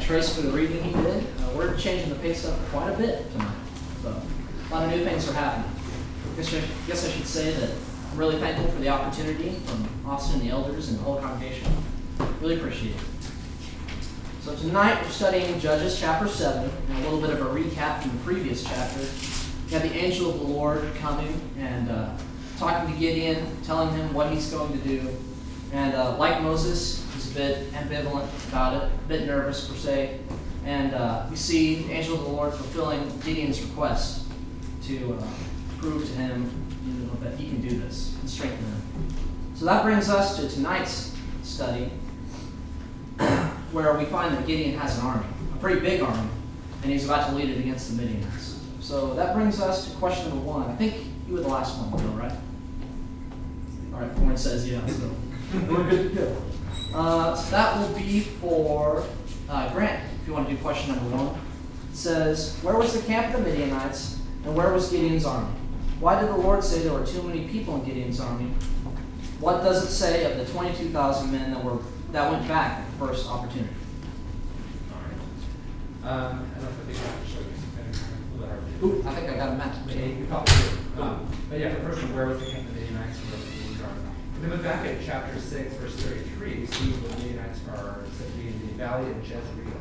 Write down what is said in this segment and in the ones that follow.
Trace for the reading he did. We're changing the pace up quite a bit tonight. So a lot of new things are happening. I guess I should say that I'm really thankful for the opportunity from Austin, the elders, and the whole congregation. Really appreciate it. So tonight we're studying Judges chapter 7, and a little bit of a recap from the previous chapter. We have the angel of the Lord coming and talking to Gideon, telling him what he's going to do. And like Moses, he's a bit ambivalent about it, a bit nervous per se. And we see the angel of the Lord fulfilling Gideon's request to prove to him that he can do this and strengthen him. So that brings us to tonight's study, where we find that Gideon has an army, a pretty big army, and he's about to lead it against the Midianites. So that brings us to question number 1. I think you were the last one, Bill, right? All right, Warren says yeah, so we're good to go. So that will be for Grant, if you want to do question number 1. It says, where was the camp of the Midianites, and where was Gideon's army? Why did the Lord say there were too many people in Gideon's army? What does it say of the 22,000 men that went back at the first opportunity? All right. I don't know if I think I have to show you something a little hard to do. Ooh, I think I got a map. Yeah, you probably do. But yeah, for the first one, where was the camp of the Midianites and where was Gideon's army? If we look back at chapter 6, verse 33, we see the Midianites are said to be in the valley of Jezreel.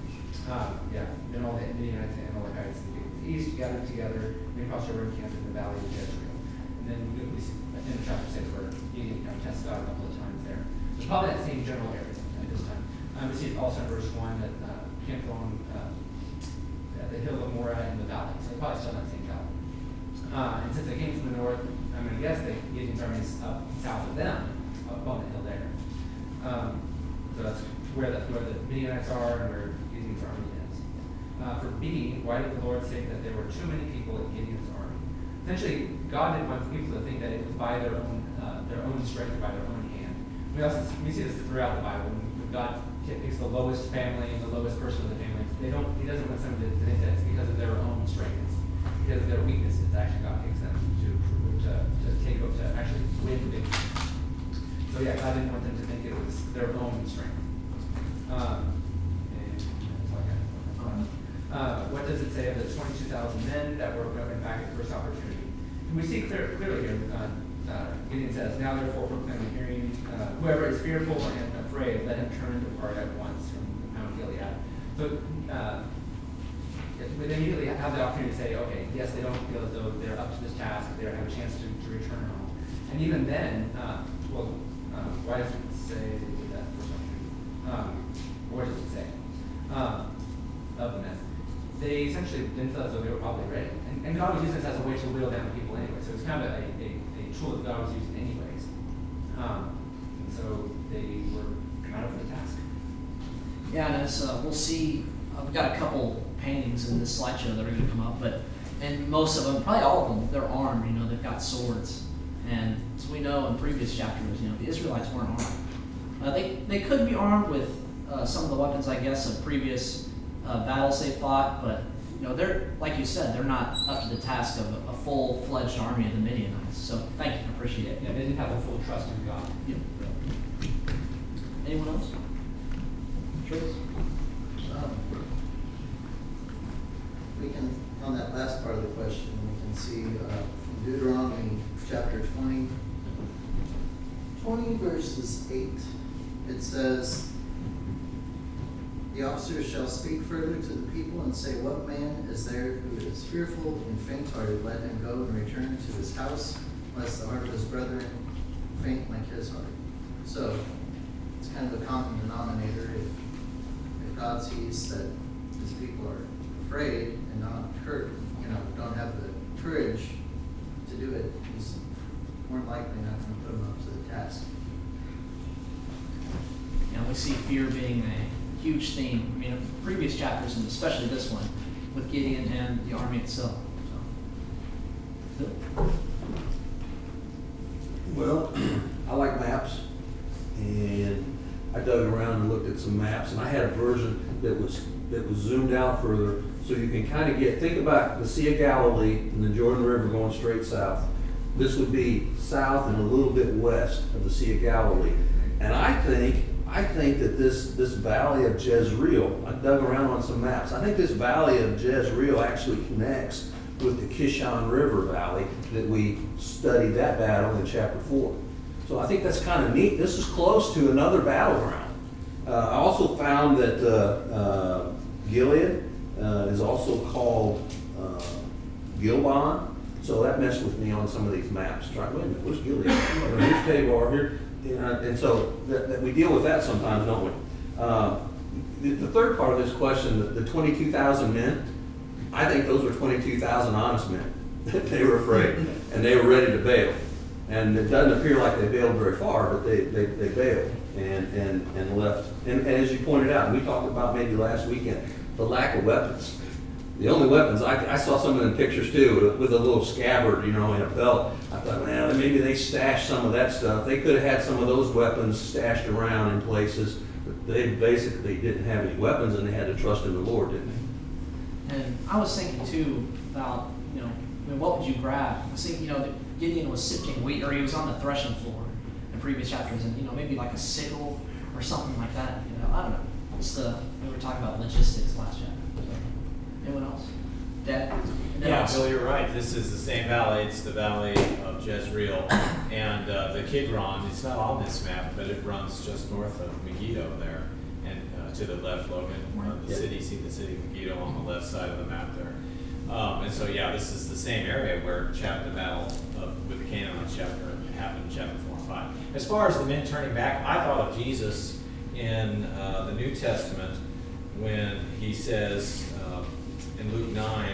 Then all the Midianites and Amalekites in the east gathered together, and across the river camped in the valley of Jezreel. And then we see in chapter 6 where Gideon kind of tests God a couple of times there. So probably that same general area at this time. We see also in verse 1 that camped along the hill of Morah in the valley. So probably still in that same valley. And since they came from the north, I'm going to guess that Gideon's army is up south of them, up on the hill there. So that's where the Midianites are and where Gideon's army is. For B, why did the Lord say that there were too many people in Gideon's army? Essentially, God didn't want people to think that it was by their own strength, by their own hand. We see this throughout the Bible. When God picks the lowest family and the lowest person of the family, He doesn't want somebody to think that it's because of their own strength. It's because of their weaknesses. Actually, God picks them to actually win big. So yeah, God didn't want them to think it was their own strength. What does it say of the 22,000 men that were going back at the first opportunity? And we see clearly here, Gideon says, now therefore proclaim the hearing, whoever is fearful and afraid, let him turn and depart at once from Mount Gilead. So they immediately have the opportunity to say, okay, yes, they don't feel as though they're up to this task, they have a chance to return home. And even then, why does it say they did that first opportunity? What does it say of the men? They essentially didn't feel as though they were probably ready. And God was using this as a way to whittle down people anyway. So it's kind of a tool that God was using anyways. And so they were kind of for the task. Yeah, and as we'll see, we've got a couple paintings in this slideshow that are going to come up, and most of them, probably all of them, they're armed. They've got swords. And as we know in previous chapters, the Israelites weren't armed. They could be armed with some of the weapons, I guess, of previous battles they fought, but they're, like you said, they're not up to the task of a full-fledged army of the Midianites. So thank you, I appreciate it. Yeah, they didn't have the full trust in God. Yep. Anyone else? Trace? We can, on that last part of the question, we can see from Deuteronomy chapter 20 verses 8, it says, the officers shall speak further to the people and say, what man is there who is fearful and faint-hearted? Let him go and return to his house, lest the heart of his brethren faint like his heart. So it's kind of a common denominator. If God sees that his people are afraid and not hurt, don't have the courage to do it, he's more likely not going to put them up to the task. We see fear being a huge theme. Of previous chapters, and especially this one, with Gideon and the army itself. So. Well, I like maps, and I dug around and looked at some maps, and I had a version that was zoomed out further, so you can kind of think about the Sea of Galilee and the Jordan River going straight south. This would be south and a little bit west of the Sea of Galilee. And I think I think that this valley of Jezreel, I dug around on some maps, I think this valley of Jezreel actually connects with the Kishon River Valley that we studied that battle in chapter 4. So I think that's kind of neat. This is close to another battleground. I also found that Gilead is also called Gilbon. So that messed with me on some of these maps. Wait a minute, where's Gilead? Here's Tabor here. And so that we deal with that sometimes, don't we? The third part of this question, the 22,000 men, I think those were 22,000 honest men. They were afraid, and they were ready to bail. And it doesn't appear like they bailed very far, but they bailed and left. And as you pointed out, and we talked about maybe last weekend, the lack of weapons. The only weapons, I saw some of them pictures too, with a little scabbard, in a belt. I thought, well, maybe they stashed some of that stuff. They could have had some of those weapons stashed around in places, but they basically didn't have any weapons, and they had to trust in the Lord, didn't they? And I was thinking too about, what would you grab? I was thinking, that Gideon was sifting wheat, or he was on the threshing floor in previous chapters, and, maybe like a sickle or something like that. I don't know. We were talking about logistics last chapter. So, anyone else? Dad? Yeah, Bill, you're right. This is the same valley. It's the valley of Jezreel. And the Kidron, it's not on this map, but it runs just north of Megiddo there. And to the left, Logan, see the city of Megiddo on the left side of the map there. And so, this is the same area where the battle with the Canaanites happened in chapter 4 and 5. As far as the men turning back, I thought of Jesus in the New Testament when he says in Luke 9,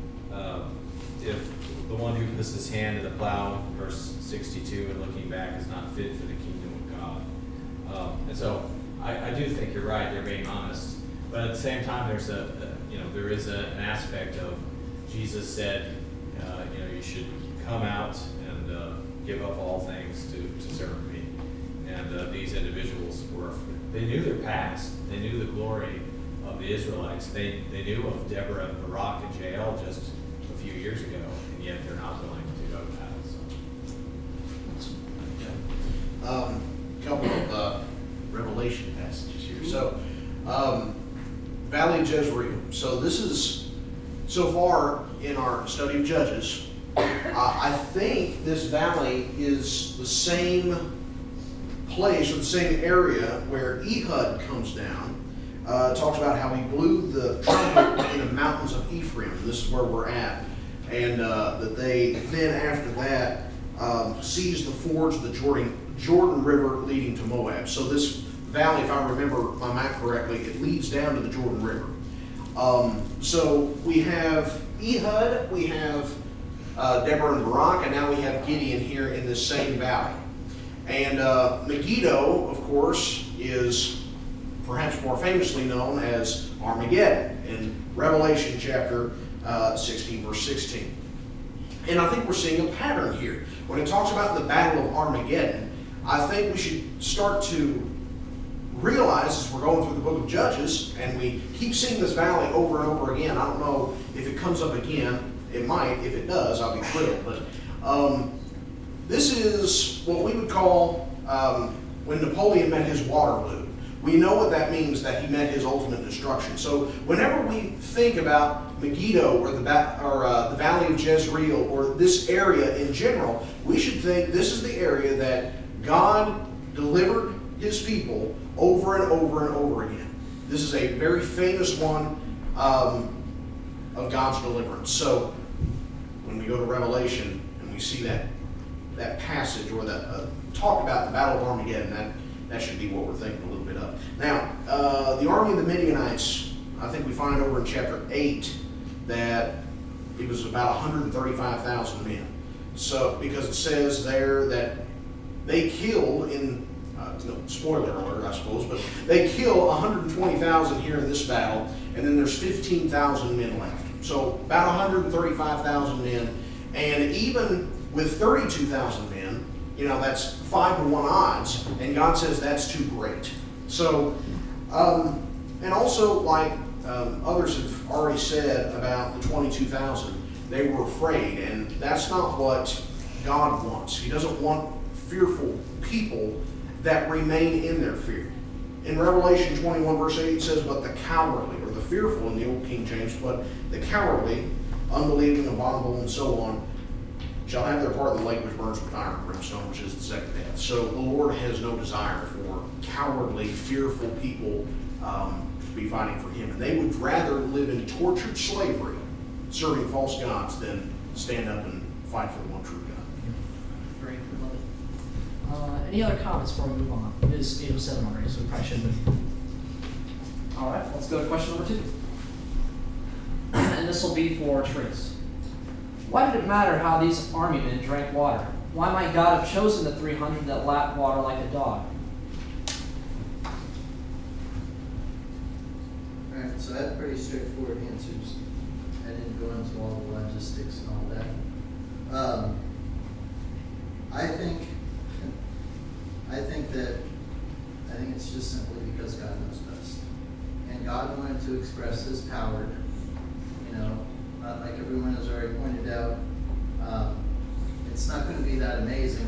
if the one who puts his hand to the plow, verse 62, and looking back is not fit for the kingdom of God. And so I do think you're right, they're being honest. But at the same time, there is an aspect of Jesus said, you should come out and give up all things to serve me. And these individuals they knew their past. They knew the glory of the Israelites. They knew of Deborah and Barak and Jael just a few years ago, and yet they're not willing to go to battle. A couple of Revelation passages here. So, Valley of Jezreel. So this is, so far in our study of Judges, I think this valley is the same place or the same area where Ehud comes down. Talks about how he blew the trumpet in the mountains of Ephraim. This is where we're at. And that they then after that seized the fords of the Jordan River leading to Moab. So this valley, if I remember my map correctly, it leads down to the Jordan River. So we have Ehud, we have Deborah and Barak, and now we have Gideon here in this same valley. And Megiddo, of course, is perhaps more famously known as Armageddon in Revelation chapter 16, verse 16. And I think we're seeing a pattern here. When it talks about the Battle of Armageddon, I think we should start to realize as we're going through the book of Judges, and we keep seeing this valley over and over again. I don't know if it comes up again. It might. If it does, I'll be thrilled. But this is what we would call when Napoleon met his Waterloo. We know what that means, that he met his ultimate destruction. So whenever we think about Megiddo or the Valley of Jezreel or this area in general, we should think this is the area that God delivered his people over and over and over again. This is a very famous one of God's deliverance. So when we go to Revelation and we see that passage or that talk about the Battle of Armageddon, that should be what we're thinking a little bit of. Now, the army of the Midianites, I think we find over in chapter 8 that it was about 135,000 men. So, because it says there that they killed in, spoiler alert, I suppose, but they kill 120,000 here in this battle, and then there's 15,000 men left. So, about 135,000 men, and even with 32,000 men, that's 5-1 odds, and God says that's too great. So, and also like others have already said about the 22,000, they were afraid, and that's not what God wants. He doesn't want fearful people that remain in their fear. in Revelation 21 verse 8 it says, but the cowardly, or the fearful in the old King James, but the cowardly, unbelieving, abominable, and so on, shall have their part in the lake which burns with fire and brimstone, which is the second death. So the Lord has no desire for cowardly, fearful people to be fighting for him. And they would rather live in tortured slavery, serving false gods, than stand up and fight for the one true God. Great, we love it. Any other comments before we move on? It is 8:07 already, so we probably should move. All right, let's go to question number 2. And this will be for Trace. Why did it matter how these army men drank water? Why might God have chosen the 300 that lapped water like a dog? Alright, so I have pretty straightforward answers. I didn't go into all the logistics and all that. I think it's just simply because God knows best. And God wanted to express his power, like everyone has already pointed out. It's not going to be that amazing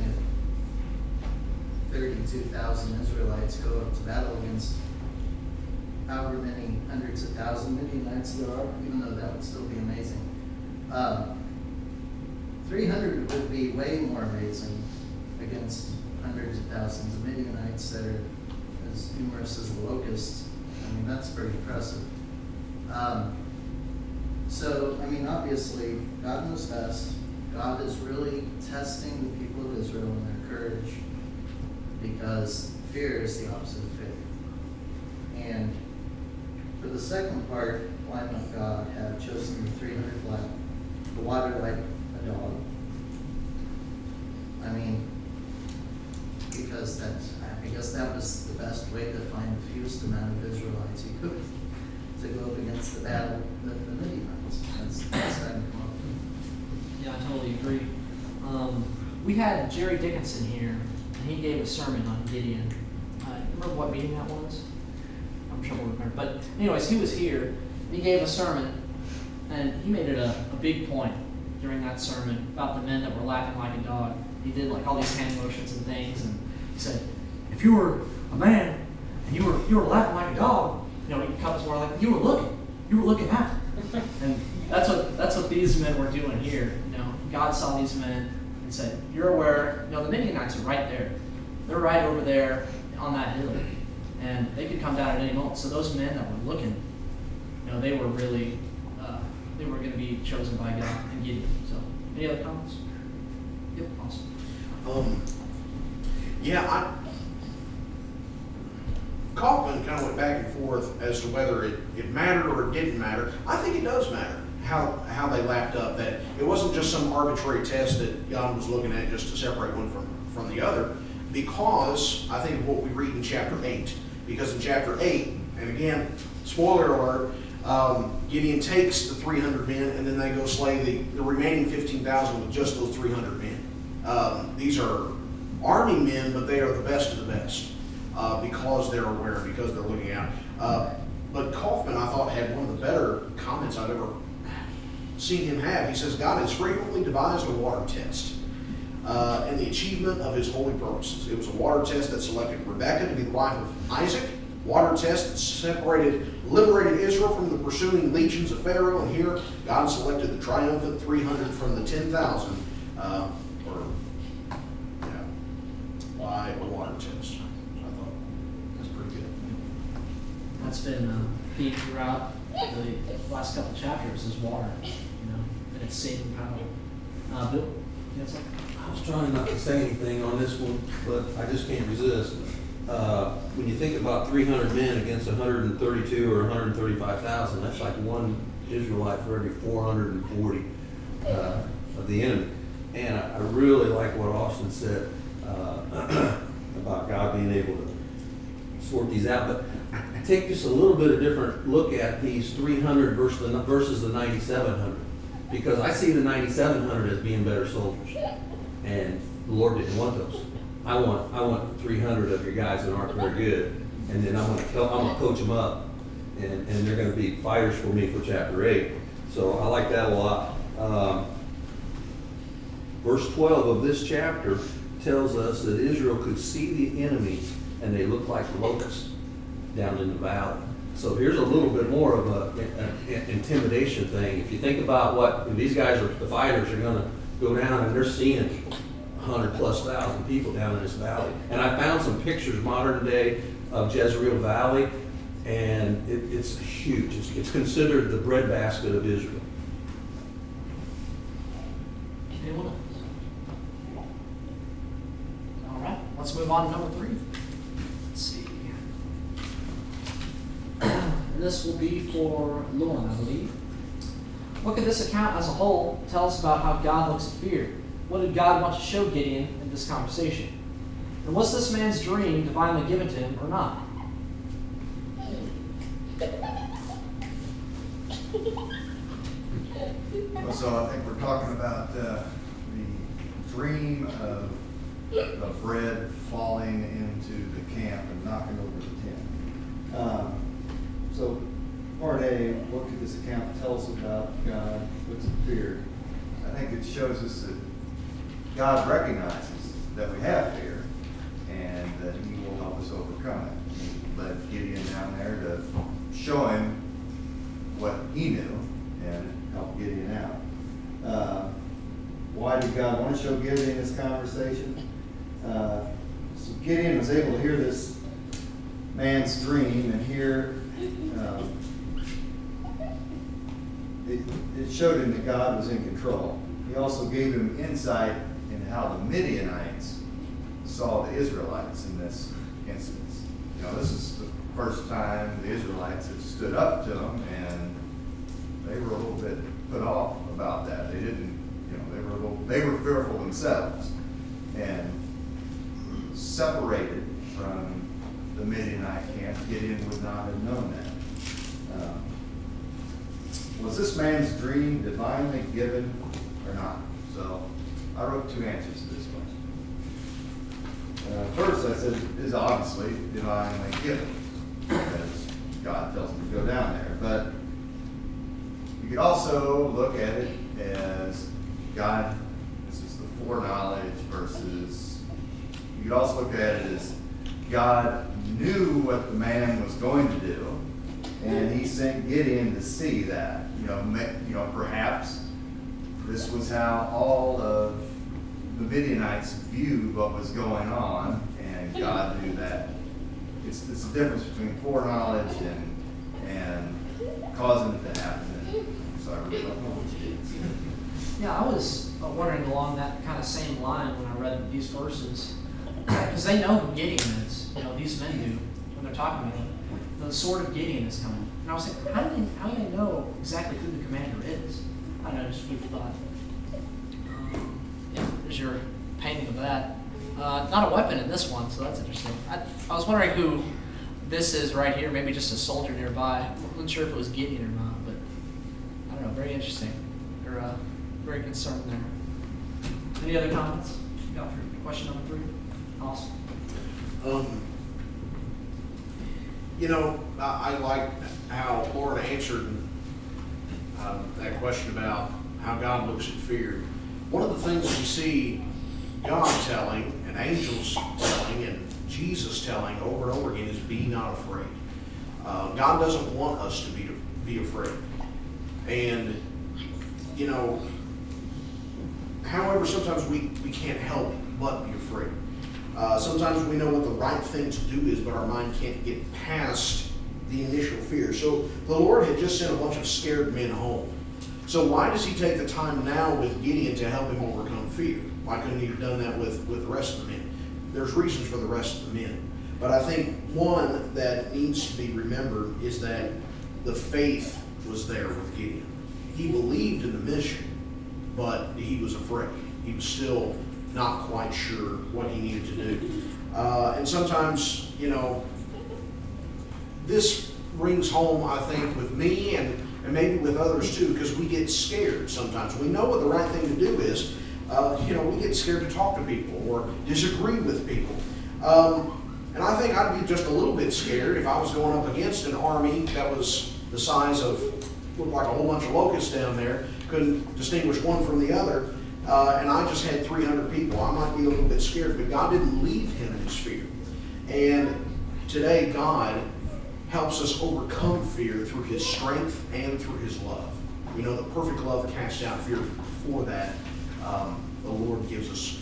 if 32,000 Israelites go up to battle against however many hundreds of thousands, Midianites there are, even though that would still be amazing. 300 would be way more amazing against hundreds of thousands of Midianites that are as numerous as the locusts. I mean, that's pretty impressive. Obviously, God knows best. God is really testing the people of Israel in their courage, because fear is the opposite of faith. And for the second part, why might God have chosen the 300 like the water like a dog? Because I guess that was the best way to find the fewest amount of Israelites he could to go up against the battle with the Midianites. That's how I come up with. Yeah, I totally agree. We had Jerry Dickinson here, and he gave a sermon on Gideon. Remember what meeting that was? I'm sure we'll remember. But anyways, he was here. He gave a sermon, and he made it a big point during that sermon about the men that were lapping like a dog. He did like all these hand motions and things, and he said, if you were a man and you were lapping like a dog, he comes more like you were looking at. And that's what these men were doing here. God saw these men and said, you're aware, the Midianites are right there. They're right over there on that hill. And they could come down at any moment. So those men that were looking, they were really, they were going to be chosen by God and Gideon. So, any other comments? Yep, awesome. Kaufman kind of went back and forth as to whether it mattered or it didn't matter. I think it does matter how they lapped up. That it wasn't just some arbitrary test that God was looking at just to separate one from the other. Because I think of what we read in chapter 8. Because in chapter 8, and again, spoiler alert, Gideon takes the 300 men and then they go slay the remaining 15,000 with just those 300 men. These are army men, but they are the best of the best because they're aware, because they're looking out. But Kaufman, I thought, had one of the better comments I've ever seen him have. He says, God has frequently devised a water test in the achievement of his holy purposes. It was a water test that selected Rebekah to be the wife of Isaac, water test that liberated Israel from the pursuing legions of Pharaoh, and here God selected the triumphant 300 from the 10,000 by a water test. I thought that's pretty good. That's been a theme throughout the last couple chapters is water, and its saving power. Bill, you had something? I was trying not to say anything on this one, but I just can't resist. When you think about 300 men against 132 or 135,000, that's like one Israelite for every 440 of the enemy. And I really like what Austin said about God being able to sort these out. But I take just a little bit of different look at these 300 versus the 9,700, because I see the 9,700 as being better soldiers, and the Lord didn't want those. I want 300 of your guys that aren't very good, and then I'm going to coach them up, and they're going to be fighters for me for chapter 8. So I like that a lot. Verse 12 of this chapter tells us that Israel could see the enemy and they looked like locusts. down in the valley. So here's a little bit more of an intimidation thing. If you think about what these guys are, the fighters are going to go down and they're seeing 100,000+ people down in this valley. And I found some pictures modern day of Jezreel Valley, and it's huge. It's considered the breadbasket of Israel. Anyone else? All right, let's move on to number 3. Let's see. This will be for Lauren, I believe. What could this account as a whole tell us about how God looks at fear? What did God want to show Gideon in this conversation? And was this man's dream divinely given to him or not? So I think we're talking about the dream of bread falling into the camp and knocking over the tent. So part A, what could this account tell us about God looks at fear? I think it shows us that God recognizes that we have fear and that he will help us overcome it. He led Gideon down there to show him what he knew and help Gideon out. Why did God want to show Gideon this conversation? So Gideon was able to hear this man's dream and hear it showed him that God was in control. He also gave him insight into how the Midianites saw the Israelites in this instance. You know, this is the first time the Israelites had stood up to them, and they were a little bit put off about that. They didn't, you know, they were fearful themselves and separated from the Midianite camp. Gideon would not have known that. Was this man's dream divinely given or not? So I wrote 2 answers to this question. First, I said is obviously divinely given because God tells him to go down there. But you could also look at it as God, this is the foreknowledge versus, you could also look at it as God knew what the man was going to do, and he sent Gideon to see that. You know, perhaps this was how all of the Midianites viewed what was going on, and God knew that. It's the difference between foreknowledge and causing it to happen. So I really don't know what you did. Yeah, I was wondering along that kind of same line when I read these verses. Because they know who Gideon is. You know, these men do when they're talking about him. The sword of Gideon is coming. And I was thinking, how do they know exactly who the commander is? I don't know, just food for thought. Yeah, there's your painting of that. Not a weapon in this one, so that's interesting. I was wondering who this is right here, maybe just a soldier nearby. I wasn't sure if it was Gideon or not, but I don't know, very interesting. They're very concerned there. Any other comments? Yeah, for question number 3? Awesome. You know, I like how Lauren answered that question about how God looks at fear. One of the things we see God telling, and angels telling, and Jesus telling over and over again is be not afraid. God doesn't want us to be afraid. And, you know, however, sometimes we can't help but be afraid. Sometimes we know what the right thing to do is, but our mind can't get past the initial fear. So the Lord had just sent a bunch of scared men home. So why does he take the time now with Gideon to help him overcome fear? Why couldn't he have done that with the rest of the men? There's reasons for the rest of the men. But I think one that needs to be remembered is that the faith was there with Gideon. He believed in the mission, but he was afraid. He was still not quite sure what he needed to do. And sometimes, you know, this rings home, I think, with me and maybe with others too, because we get scared sometimes. We know what the right thing to do is. You know, we get scared to talk to people or disagree with people. And I think I'd be just a little bit scared if I was going up against an army that was the size of, looked like a whole bunch of locusts down there, couldn't distinguish one from the other, and I just had 300 people. I might be a little bit scared, but God didn't leave him in his fear. And today God helps us overcome fear through his strength and through his love. We know that perfect love casts out fear. For that, the Lord gives us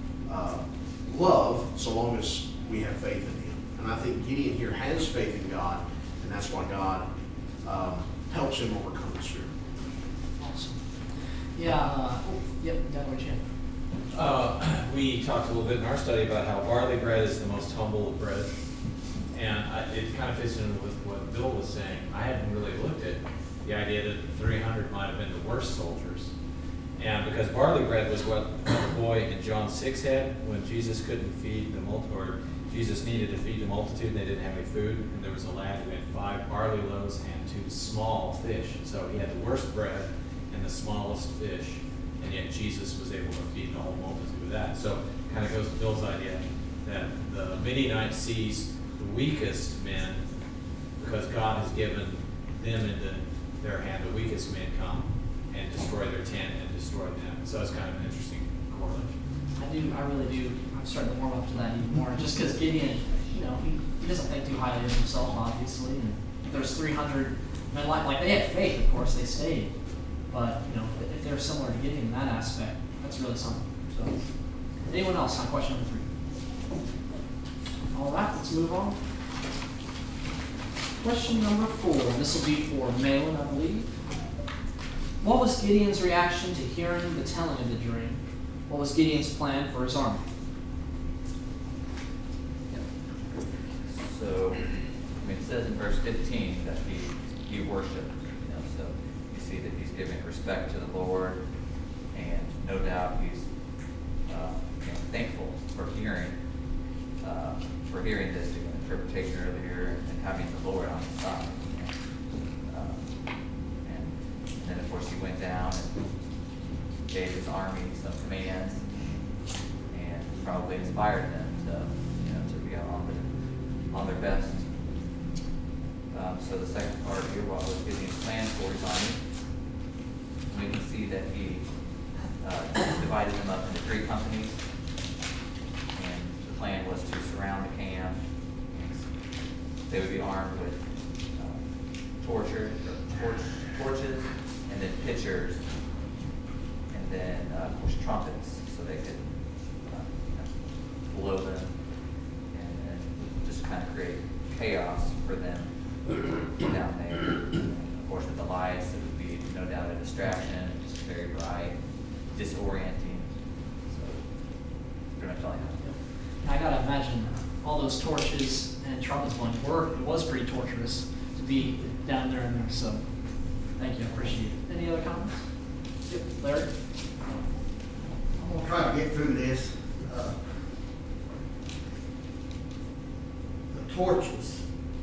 love so long as we have faith in him. And I think Gideon here has faith in God, and that's why God helps him overcome his fear. Awesome. Yeah, yep, Doug, what you have? We talked a little bit in our study about how barley bread is the most humble of bread. And it kind of fits in with what Bill was saying. I hadn't really looked at the idea that the 300 might have been the worst soldiers. And because barley bread was what the boy in John 6 had when Jesus couldn't feed the multitude, or Jesus needed to feed the multitude and they didn't have any food. And there was a lad who had 5 barley loaves and 2 small fish. And so he had the worst bread and the smallest fish. And yet Jesus was able to feed the whole multitude with that. So it kind of goes to Bill's idea that the Midianite sees the weakest men because God has given them into their hand. The weakest men come and destroy their tent and destroy them. So that's kind of an interesting correlation. I really do. I'm starting to warm up to that even more. Just because Gideon, he doesn't think too highly of himself, obviously. And if there's 300 men, like they had faith, of course, they stayed. But, if they're similar to Gideon in that aspect, that's really something. So, anyone else on question number 3? All right, let's move on. Question number 4. This will be for Malin, I believe. What was Gideon's reaction to hearing the telling of the dream? What was Gideon's plan for his army? So, it says in verse 15 that he worshiped. So you see that he's giving respect to the Lord, and no doubt he's thankful for hearing this interpretation earlier and having the Lord on his side. And then of course he went down and gave his army some commands and probably inspired them to be on their best. So the second part here, what was Gideon's plan for his army? We can see that he divided them up into 3 companies, and the plan was to surround the camp. They would be armed with torches, and then pitchers, and then of course trumpets, so they could blow them and just kind of create chaos for them down there. Of course, with the lights, it would be no doubt a distraction, just very bright, disorienting. So, pretty much all I have. I gotta imagine all those torches and trumpets going it was pretty torturous to be down there in there. So, thank you, I appreciate it. Any other comments? Yep, Larry? I'm gonna try to get through this. The torches,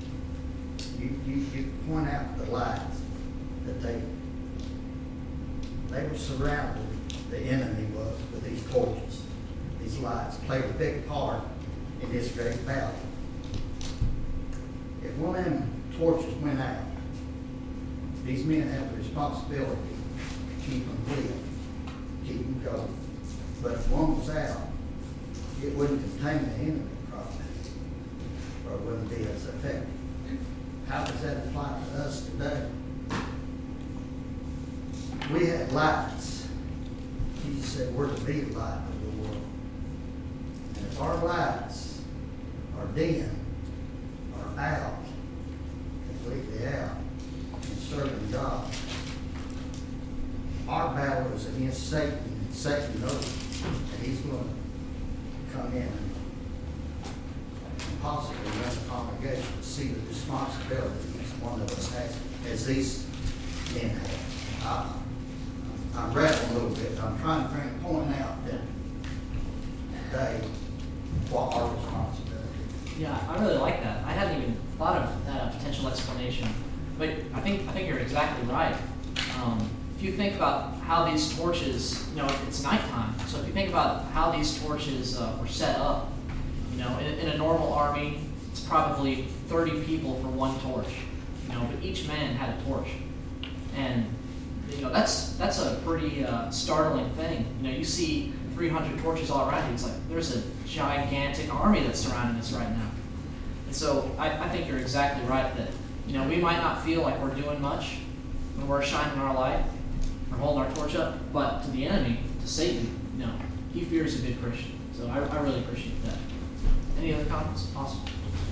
you point out the lights that they were surrounded, the enemy was, with these torches. These lights played a big part in this great battle. If one of them torches went out, these men have the responsibility to keep them lit, keep them going. But if one was out, it wouldn't contain the enemy probably, or it wouldn't be as effective. How does that apply to us today? We had lights. Jesus said we're to be the light of the world. And if our lights are dim, are out, completely out, and serving God, our battle is against Satan, and Satan knows it, and he's going to come in and possibly run the congregation to see the responsibility each one of us has, as these men have. I'm rattling a little bit, but I'm trying to point out that today, what our responsibility is. Yeah, I really like that. I hadn't even thought of that potential explanation, but I think you're exactly right. If you think about how these torches, it's nighttime, so if you think about how these torches were set up, in a normal army, it's probably 30 people for one torch, but each man had a torch, and that's a pretty startling thing. You see 300 torches all around you. It's like there's a gigantic army that's surrounding us right now. And so I think you're exactly right that You know, we might not feel like we're doing much when we're shining our light or holding our torch up, but to the enemy, to Satan, no, he fears a good Christian. So I really appreciate that. Any other comments? Awesome.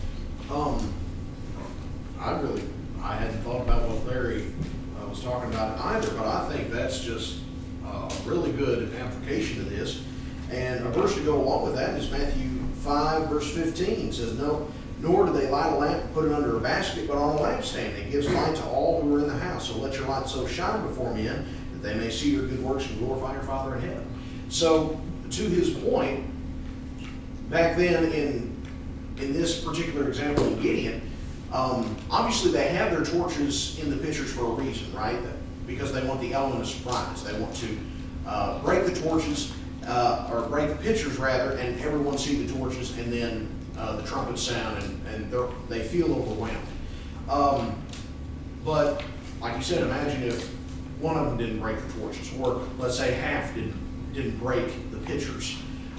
I hadn't thought about what Larry was talking about either, but I think that's just a really good application of this. And a verse to go along with that is Matthew 5, verse 15. It says, "No, nor do they light a lamp and put it under a basket, but on a lampstand. It gives light to all who are in the house. So let your light so shine before men that they may see your good works and glorify your Father in heaven." So, to his point, back then in this particular example in Gideon, obviously they have their torches in the pitchers for a reason, right? Because they want the element of surprise. They want to break the torches, or break the pitchers rather, and everyone see the torches, and then the trumpets sound, and they feel overwhelmed. But like you said, imagine if one of them didn't break the torches, or let's say half didn't break the pitchers.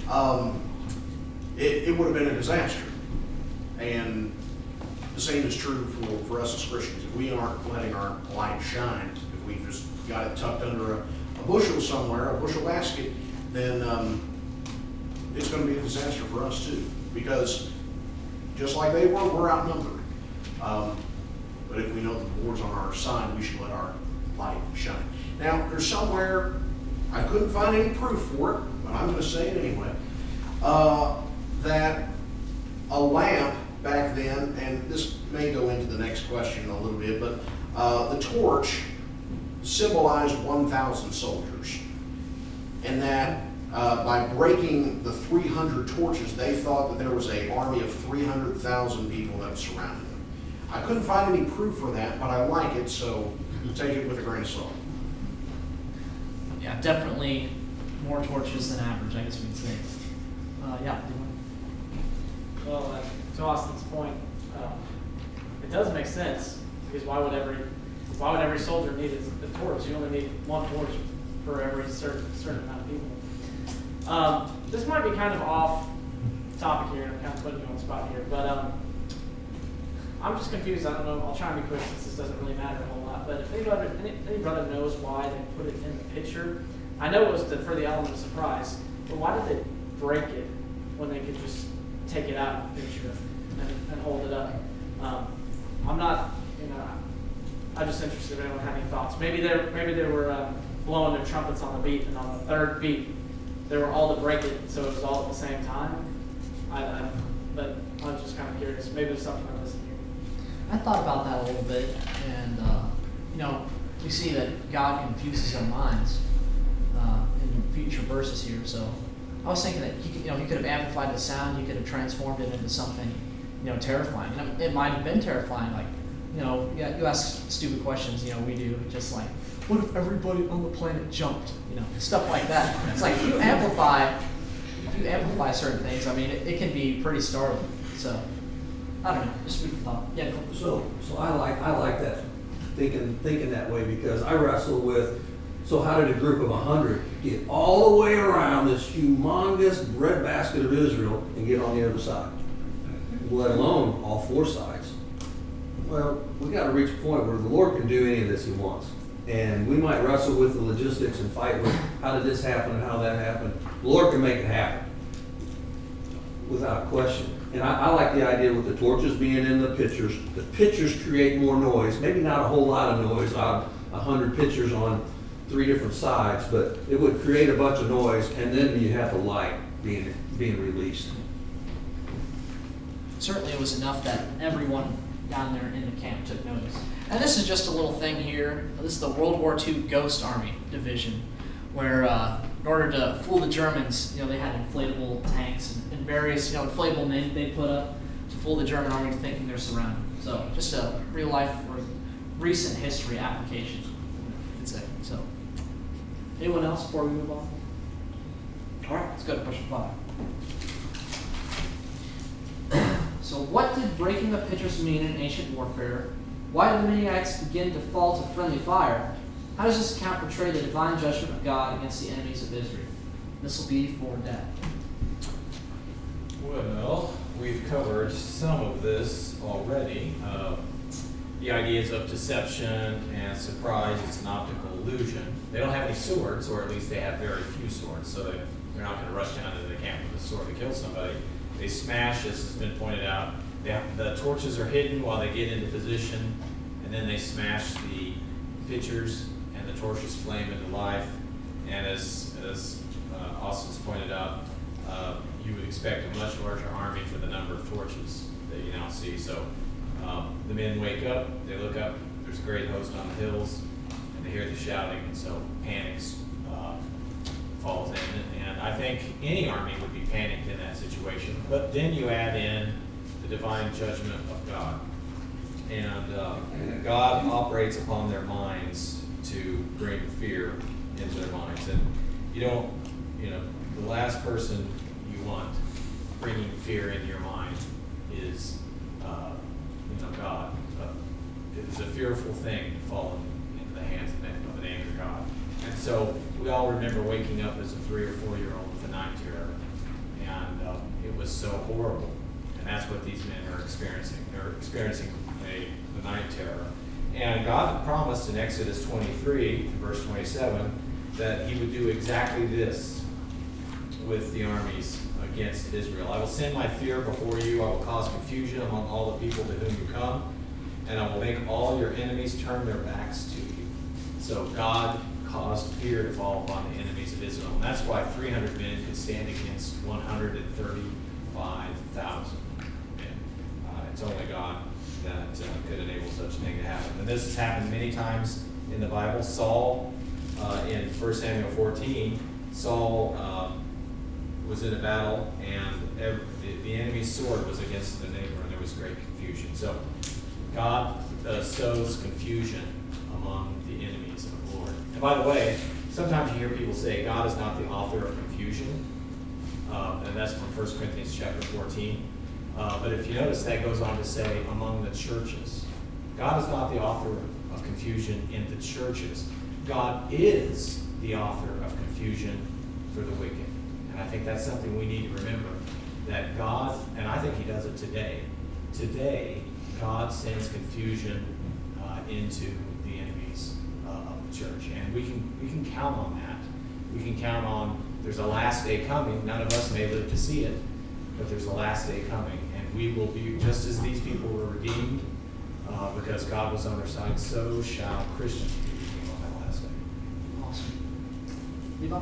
It would have been a disaster. And the same is true for us as Christians. If we aren't letting our light shine, if we've just got it tucked under a bushel somewhere, a bushel basket, then it's going to be a disaster for us too. Because just like they were, we're outnumbered. But if we know that the Lord's on our side, we should let our light shine. Now, there's somewhere, I couldn't find any proof for it, but I'm going to say it anyway, that a lamp back then, and this may go into the next question a little bit, but the torch symbolized 1,000 soldiers. And that by breaking the 300 torches, they thought that there was an army of 300,000 people that was surrounding them. I couldn't find any proof for that, but I like it, so take it with a grain of salt. Yeah, definitely more torches than average, I guess we'd say. Yeah. Well, to Austin's point, it does make sense, because why would every soldier need a torch? You only need one torch for every certain amount of people. This might be kind of off topic here, and I'm kind of putting you on the spot here, but I'm just confused. I don't know. I'll try and be quick since this doesn't really matter a whole lot. But if any brother knows why they put it in the pitcher, I know it was for the element of surprise, but why did they break it when they could just take it out of the pitcher and hold it up? I'm not, I'm just interested if anyone had any thoughts. Maybe they were blowing their trumpets on the beat, and on the third beat, they were all to break it, so it was all at the same time. But I was just kind of curious. Maybe there's something I'm missing here. I thought about that a little bit, and we see that God confuses our minds in future verses here. So I was thinking that he could have amplified the sound. He could have transformed it into something, terrifying. And it might have been terrifying. Like, you ask stupid questions. We do, just like, what if everybody on the planet jumped? Stuff like that. It's like if you amplify certain things, I mean, it can be pretty startling. So I don't know, just food for thought. Yeah. So I like that thinking that way, because I wrestle with, so how did a group of 100 get all the way around this humongous breadbasket of Israel and get on the other side, let alone all four sides? Well, we got to reach a point where the Lord can do any of this He wants. And we might wrestle with the logistics and fight with how did this happen and how that happened. The Lord can make it happen, without question. And I like the idea with the torches being in the pitchers. The pitchers create more noise, maybe not a whole lot of noise out of 100 pitchers on 3 different sides, but it would create a bunch of noise, and then you have the light being released. Certainly it was enough that everyone down there in the camp took notice. And this is just a little thing here. This is the World War II Ghost Army Division, where in order to fool the Germans, they had inflatable tanks and various, inflatable men they put up to fool the German army into thinking they're surrounded. So just a real life or recent history application, you could say. So anyone else before we move on? All right, let's go to question 5. So what did breaking the pitchers mean in ancient warfare? Why did the Midianites begin to fall to friendly fire? How does this account portray the divine judgment of God against the enemies of Israel? This will be for Dad. Well, we've covered some of this already. the ideas of deception and surprise. It's an optical illusion. They don't have any swords, or at least they have very few swords, so they're not going to rush down into the camp with a sword to kill somebody. They smash, as has been pointed out. The torches are hidden while they get into position, and then they smash the pitchers, and the torches flame into life. And as Austin's pointed out, you would expect a much larger army for the number of torches that you now see. So the men wake up, they look up, there's a great host on the hills, and they hear the shouting, and so panic falls in. And I think any army would be panicked in that situation. But then you add in the divine judgment of God. And God operates upon their minds to bring fear into their minds. And the last person you want bringing fear into your mind is, God. It's a fearful thing to fall into the hands of an angry God. And so we all remember waking up as a 3 or 4 year old with a night terror, and it was so horrible. And that's what these men are experiencing. They're experiencing the night terror. And God had promised in Exodus 23, verse 27, that he would do exactly this with the armies against Israel. I will send my fear before you. I will cause confusion among all the people to whom you come, and I will make all your enemies turn their backs to you. So God caused fear to fall upon the enemies of Israel. And that's why 300 men could stand against 135,000 men. It's only God that could enable such a thing to happen. And this has happened many times in the Bible. Saul, in 1 Samuel 14, Saul was in a battle, and the enemy's sword was against the neighbor, and there was great confusion. So God sows confusion among the enemies of the Lord. And by the way, sometimes you hear people say God is not the author of confusion, and that's from 1 Corinthians chapter 14. But if you notice, that goes on to say among the churches. God is not the author of confusion in the churches. God is the author of confusion for the wicked. And I think that's something we need to remember, that God, and I think he does it today. Today, God sends confusion into the enemies of the church. And we can count on that. We can count on there's a last day coming. None of us may live to see it, but there's a last day coming. And we will be, just as these people were redeemed, because God was on their side, so shall Christians be redeemed on that last day. Awesome. Levi?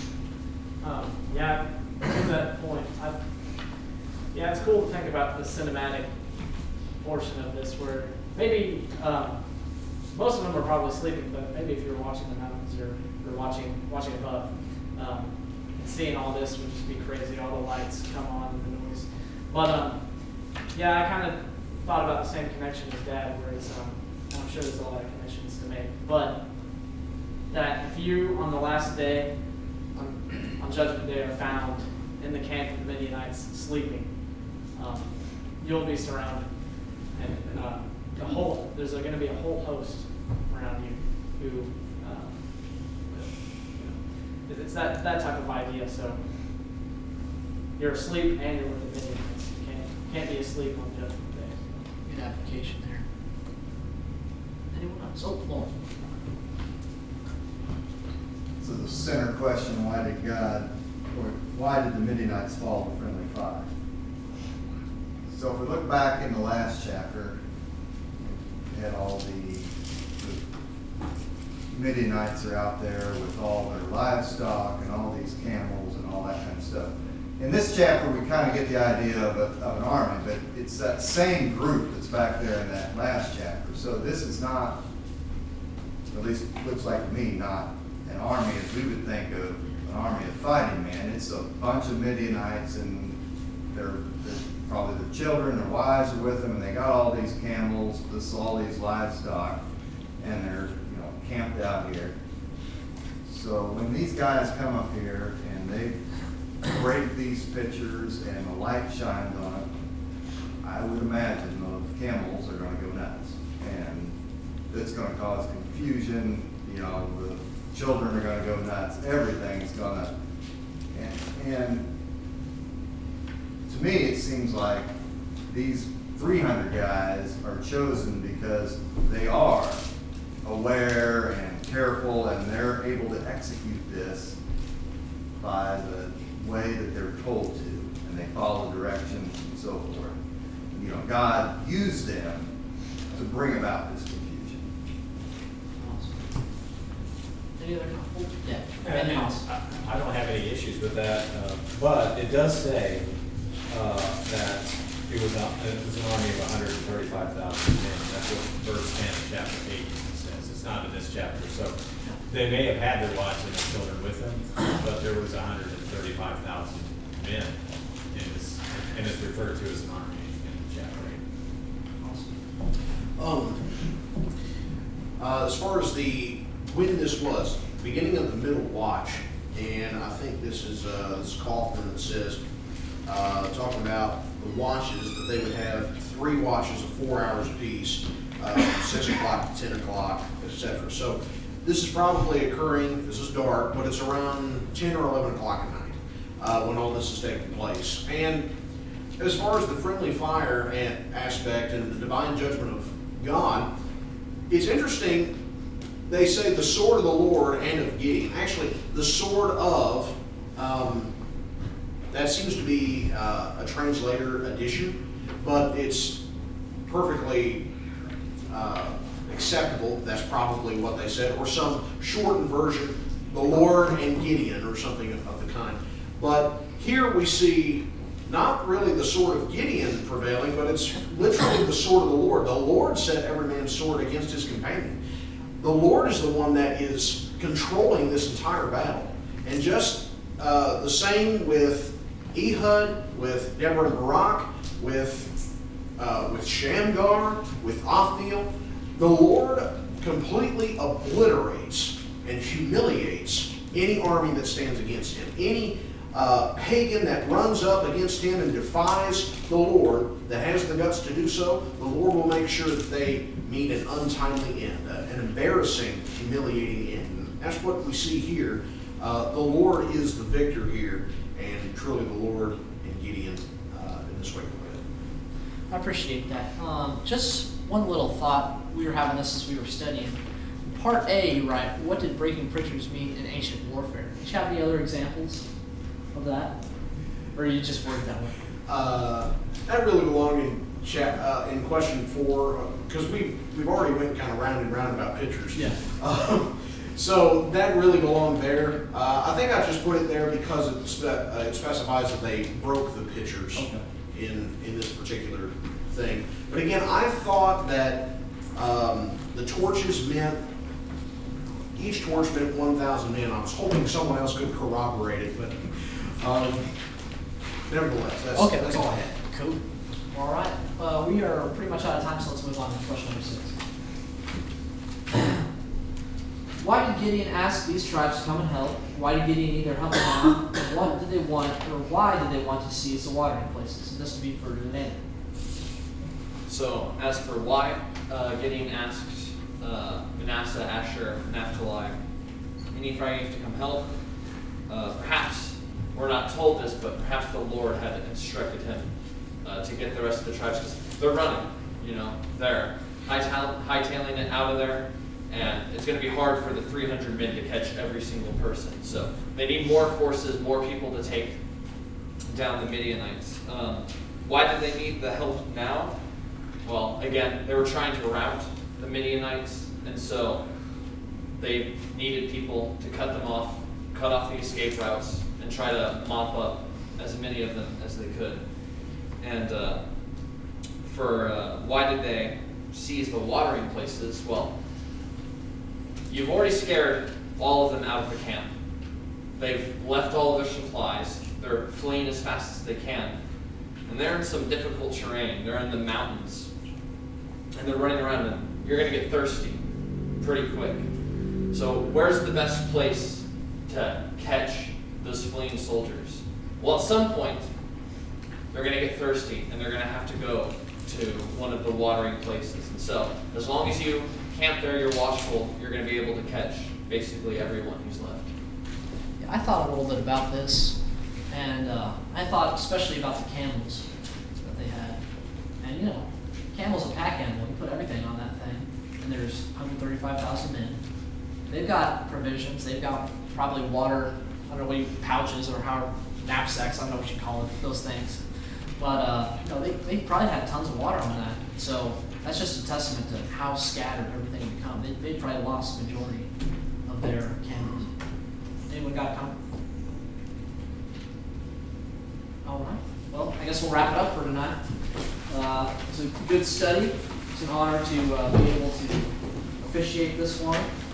Yeah, to that point, it's cool to think about the cinematic portion of this, where maybe most of them are probably sleeping, but maybe if you're watching the mountains or watching above, seeing all this would just be crazy. All the lights come on and the noise. But I kind of thought about the same connection as Dad, where it's I'm sure there's a lot of connections to make, but that if you on the last day, on Judgment Day, are found in the camp of the Midianites sleeping, you'll be surrounded, and there's going to be a whole host around you who, it's that type of idea. So you're asleep and you're with the Midianites. You can't be asleep on Judgment Day. Good application there. Anyone else? Oh, Lauren. So the center question, why did the Midianites fall to friendly fire? So if we look back in the last chapter, we had all the Midianites are out there with all their livestock and all these camels and all that kind of stuff. In this chapter, we kind of get the idea of an army, but it's that same group that's back there in that last chapter. So this is not, at least it looks like to me, not an army as we would think of an army of fighting men. It's a bunch of Midianites, and they're probably the children, their wives are with them, and they got all these camels, all these livestock, and they're camped out here. So when these guys come up here and they break these pitchers and the light shines on it, I would imagine the camels are going to go nuts, and it's going to cause confusion. The children are going to go nuts. Everything's going to, and to me it seems like these 300 guys are chosen because they are aware and careful, and they're able to execute this by the way that they're told to, and they follow directions and so forth. You know, God used them to bring about this confusion. Awesome. Any other comments? Yeah. I mean, I don't have any issues with that, but it does say that it was an army of 135,000 men. That's what verse 10 of chapter 8 says. It's not in this chapter, so they may have had their wives and their children with them, but there was 135,000 men in this, and it's referred to as an army in chapter 8. As far as when this was, beginning of the middle watch, and I think this is Kaufman that says, talking about the watches, that they would have 3 watches of 4 hours apiece, 6 o'clock to 10 o'clock, etc. So this is probably occurring, this is dark, but it's around 10 or 11 o'clock at night when all this is taking place. And as far as the friendly fire aspect and the divine judgment of God, it's interesting. They say the sword of the Lord and of Gideon. Actually, the sword of, that seems to be a translator addition, but it's perfectly acceptable. That's probably what they said, or some shortened version, the Lord and Gideon, or something of the kind. But here we see not really the sword of Gideon prevailing, but it's literally the sword of the Lord. The Lord set every man's sword against his companion. The Lord is the one that is controlling this entire battle. And just the same with Ehud, with Deborah and Barak, with Shamgar, with Othniel. The Lord completely obliterates and humiliates any army that stands against him. Any pagan that runs up against him and defies the Lord, that has the guts to do so, the Lord will make sure that they meet an untimely end, an embarrassing, humiliating end. And that's what we see here. The Lord is the victor here, and truly the Lord and Gideon in this way. I appreciate that. Just one little thought. We were having this as we were studying. Part A, right? What did breaking preachers mean in ancient warfare? Do you have any other examples of that, or you just worded that way? That really belonged in question 4, because we've already went kind of round and round about pictures. Yeah. So that really belonged there. I think I just put it there because it specifies that they broke the pitchers in this particular thing. But again, I thought that the torches meant, each torch meant 1,000 men. I was hoping someone else could corroborate it, but nevertheless, that's all I had. Cool. All right. We are pretty much out of time, so let's move on to question number 6. Why did Gideon ask these tribes to come and help? Why did Gideon either help them out, or what did they want, or why did they want to seize the watering places? And this will be for Daniel. So, as for why, Gideon asked Manasseh, Asher, Naphtali, and Ephraim to come help. Perhaps, we're not told this, but perhaps the Lord had instructed him to get the rest of the tribes, because they're running, they're hightailing it out of there, and it's going to be hard for the 300 men to catch every single person. So they need more forces, more people to take down the Midianites. Why did they need the help now? Well, again, they were trying to rout the Midianites, and so they needed people to cut off the escape routes, and try to mop up as many of them as they could. And why did they seize the watering places? Well, you've already scared all of them out of the camp. They've left all of their supplies. They're fleeing as fast as they can. And they're in some difficult terrain. They're in the mountains. And they're running around, and you're going to get thirsty pretty quick. So where's the best place to catch those fleeing soldiers? Well, at some point, they're going to get thirsty, and they're going to have to go to one of the watering places. And so as long as you camp there, you're watchful, you're going to be able to catch basically everyone who's left. Yeah, I thought a little bit about this, and I thought especially about the camels that they had. And you know, camel's a pack animal. You put everything on that thing, and there's 135,000 men. They've got provisions. They've got probably water, I don't know what you, pouches or how knapsacks. I don't know what you call it, those things. But you know, they probably had tons of water on that. So that's just a testament to how scattered everything had become. They probably lost the majority of their camels. Anyone got a comment? All right. Well, I guess we'll wrap it up for tonight. It's a good study. It's an honor to be able to officiate this one.